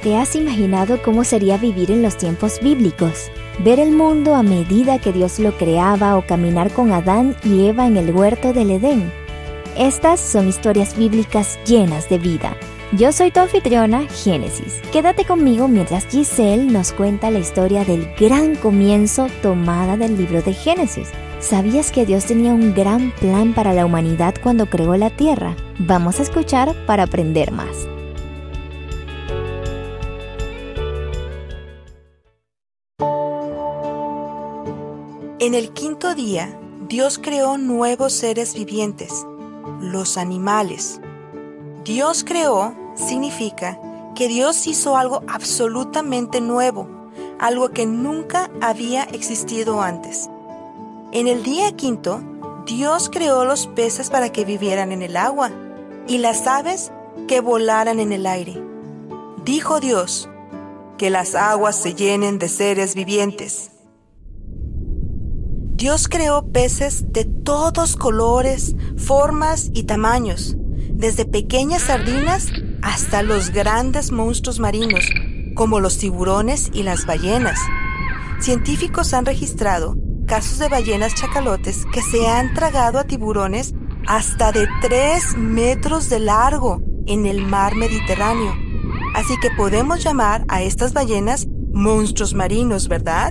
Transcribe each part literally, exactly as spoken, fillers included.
¿Te has imaginado cómo sería vivir en los tiempos bíblicos? Ver el mundo a medida que Dios lo creaba o caminar con Adán y Eva en el huerto del Edén. Estas son historias bíblicas llenas de vida. Yo soy tu anfitriona, Génesis. Quédate conmigo mientras Giselle nos cuenta la historia del gran comienzo tomada del libro de Génesis. ¿Sabías que Dios tenía un gran plan para la humanidad cuando creó la tierra? Vamos a escuchar para aprender más. En el quinto día, Dios creó nuevos seres vivientes, los animales. Dios creó significa que Dios hizo algo absolutamente nuevo, algo que nunca había existido antes. En el día quinto, Dios creó los peces para que vivieran en el agua y las aves que volaran en el aire. Dijo Dios, que las aguas se llenen de seres vivientes. Dios creó peces de todos colores, formas y tamaños, desde pequeñas sardinas hasta los grandes monstruos marinos, como los tiburones y las ballenas. Científicos han registrado casos de ballenas chacalotes que se han tragado a tiburones hasta de tres metros de largo en el mar Mediterráneo. Así que podemos llamar a estas ballenas monstruos marinos, ¿verdad?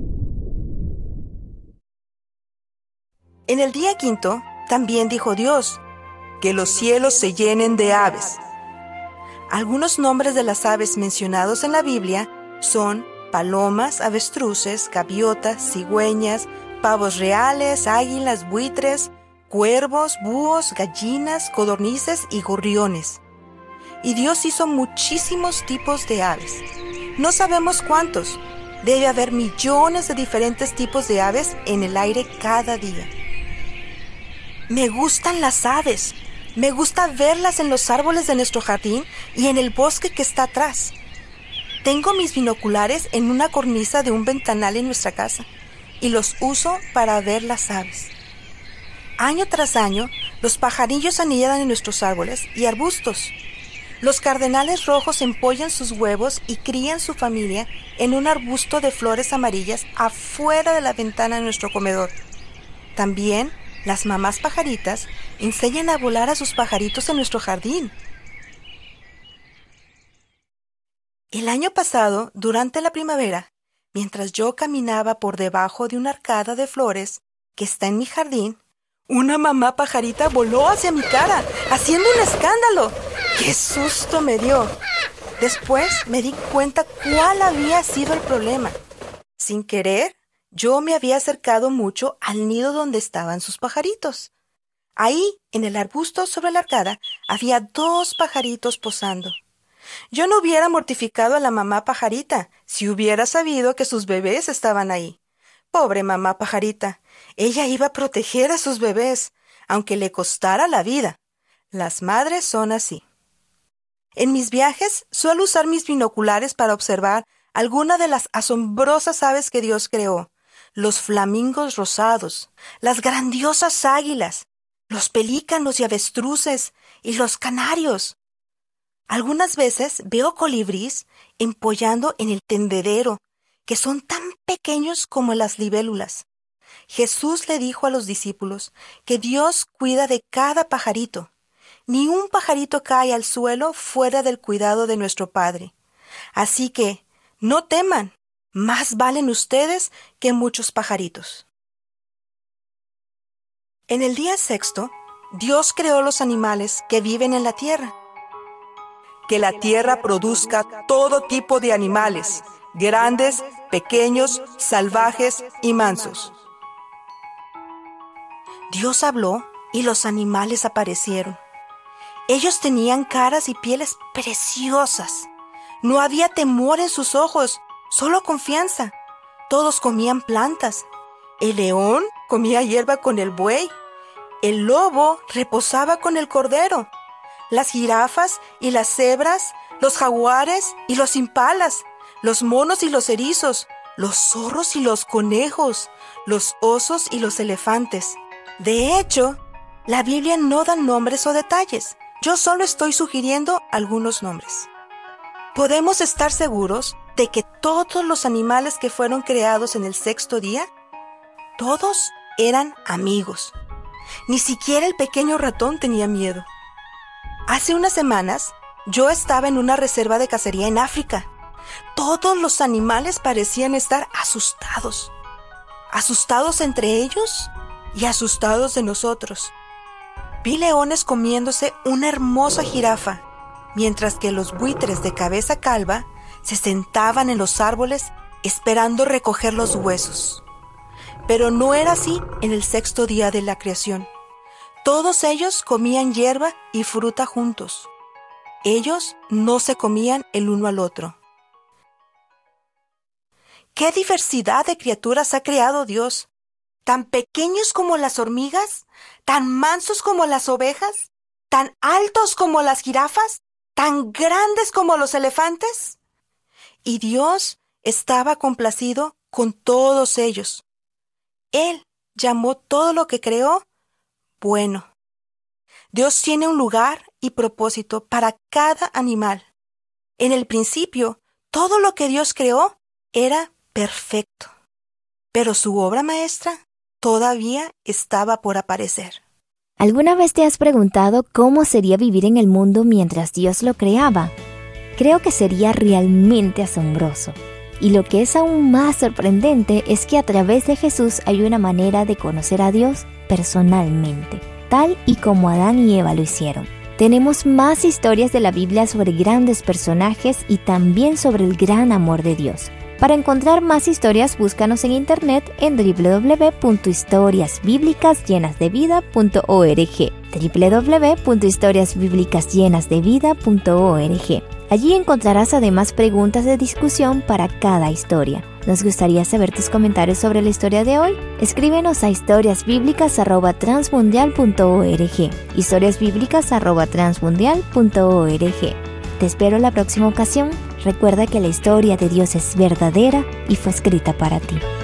En el día quinto, también dijo Dios, que los cielos se llenen de aves. Algunos nombres de las aves mencionados en la Biblia son palomas, avestruces, gaviotas, cigüeñas, pavos reales, águilas, buitres, cuervos, búhos, gallinas, codornices y gorriones. Y Dios hizo muchísimos tipos de aves. No sabemos cuántos. Debe haber millones de diferentes tipos de aves en el aire cada día. Me gustan las aves. Me gusta verlas en los árboles de nuestro jardín y en el bosque que está atrás. Tengo mis binoculares en una cornisa de un ventanal en nuestra casa y los uso para ver las aves. Año tras año, los pajarillos anidan en nuestros árboles y arbustos. Los cardenales rojos empollan sus huevos y crían su familia en un arbusto de flores amarillas afuera de la ventana de nuestro comedor. También, las mamás pajaritas enseñan a volar a sus pajaritos en nuestro jardín. El año pasado, durante la primavera, mientras yo caminaba por debajo de una arcada de flores que está en mi jardín, una mamá pajarita voló hacia mi cara, haciendo un escándalo. ¡Qué susto me dio! Después me di cuenta cuál había sido el problema. Sin querer, yo me había acercado mucho al nido donde estaban sus pajaritos. Ahí, en el arbusto sobre la arcada, había dos pajaritos posando. Yo no hubiera mortificado a la mamá pajarita si hubiera sabido que sus bebés estaban ahí. Pobre mamá pajarita, ella iba a proteger a sus bebés, aunque le costara la vida. Las madres son así. En mis viajes suelo usar mis binoculares para observar alguna de las asombrosas aves que Dios creó. Los flamingos rosados, las grandiosas águilas, los pelícanos y avestruces y los canarios. Algunas veces veo colibríes empollando en el tendedero, que son tan pequeños como las libélulas. Jesús le dijo a los discípulos que Dios cuida de cada pajarito. Ni un pajarito cae al suelo fuera del cuidado de nuestro Padre. Así que, no teman, más valen ustedes que muchos pajaritos. En el día sexto, Dios creó los animales que viven en la tierra. Que la tierra produzca todo tipo de animales, grandes, pequeños, salvajes y mansos. Dios habló y los animales aparecieron. Ellos tenían caras y pieles preciosas. No había temor en sus ojos, solo confianza. Todos comían plantas. El león comía hierba con el buey. El lobo reposaba con el cordero. Las jirafas y las cebras, los jaguares y los impalas, los monos y los erizos, los zorros y los conejos, los osos y los elefantes. De hecho, la Biblia no da nombres o detalles. Yo solo estoy sugiriendo algunos nombres. podemos estar seguros de que todos los animales que fueron creados en el sexto día, todos eran amigos. Ni siquiera el pequeño ratón tenía miedo. Hace unas semanas, yo estaba en una reserva de cacería en África. Todos los animales parecían estar asustados. Asustados entre ellos y asustados de nosotros. Vi leones comiéndose una hermosa jirafa, mientras que los buitres de cabeza calva se sentaban en los árboles esperando recoger los huesos. Pero no era así en el sexto día de la creación. Todos ellos comían hierba y fruta juntos. Ellos no se comían el uno al otro. ¡Qué diversidad de criaturas ha creado Dios! Tan pequeños como las hormigas, tan mansos como las ovejas, tan altos como las jirafas, tan grandes como los elefantes. Y Dios estaba complacido con todos ellos. Él llamó todo lo que creó bueno. Dios tiene un lugar y propósito para cada animal. En el principio, todo lo que Dios creó era perfecto. Pero su obra maestra todavía estaba por aparecer. ¿Alguna vez te has preguntado cómo sería vivir en el mundo mientras Dios lo creaba? Creo que sería realmente asombroso. Y lo que es aún más sorprendente es que a través de Jesús hay una manera de conocer a Dios personalmente, tal y como Adán y Eva lo hicieron. Tenemos más historias de la Biblia sobre grandes personajes y también sobre el gran amor de Dios. Para encontrar más historias, búscanos en internet en doble u doble u doble u punto historias bíblicas llenas de vida punto org, doble u doble u doble u punto historias bíblicas llenas de vida punto org. Allí encontrarás además preguntas de discusión para cada historia. ¿Nos gustaría saber tus comentarios sobre la historia de hoy? Escríbenos a historias bíblicas arroba transmundial punto org, historias bíblicas arroba transmundial punto org. Te espero la próxima ocasión. Recuerda que la historia de Dios es verdadera y fue escrita para ti.